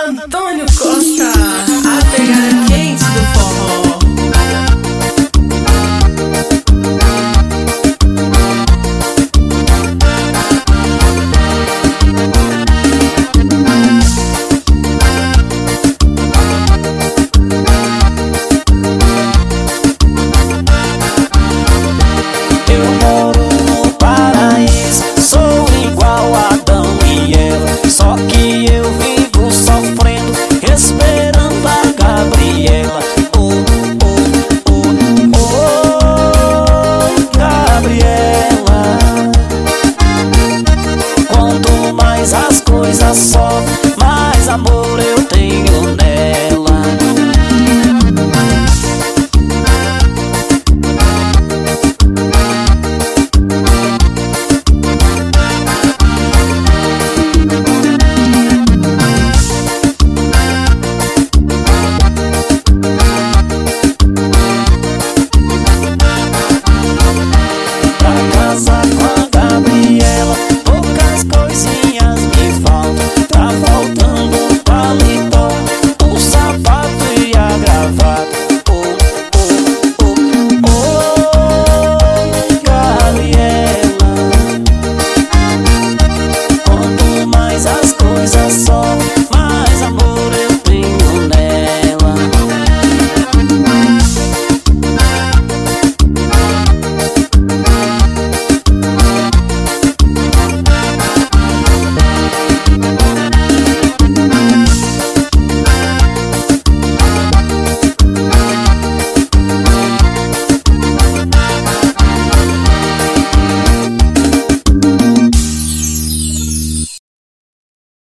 Antônio Costa, a pegada quente do forró. Eu moro no paraíso, sou igual a Adão e Eva, só que eu vivo sofrendo, esperando a Gabriela. Oi, Gabriela. Quanto mais as coisas sobem, mais amor eu tenho nela. Casar com a Gabriela, poucas coisinhas me faltam. Tá faltando um paletó, um sapato e a gravata. Oi, Gabriela. Quanto mais as coisas só